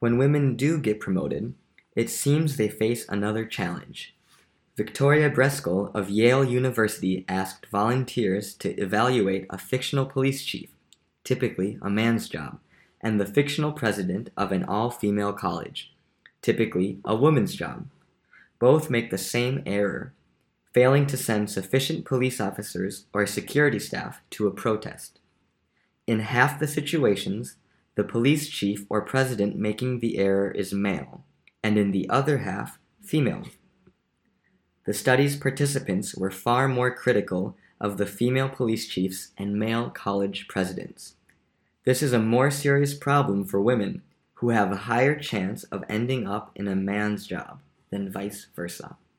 When women do get promoted, it seems they face another challenge. Victoria Breskel of Yale University asked volunteers to evaluate a fictional police chief, typically a man's job, and the fictional president of an all-female college, typically a woman's job. Both make the same error, failing to send sufficient police officers or security staff to a protest. In half the situations, the police chief or president making the error is male, and in the other half, female. The study's participants were far more critical of the female police chiefs and male college presidents. This is a more serious problem for women, who have a higher chance of ending up in a man's job than vice versa.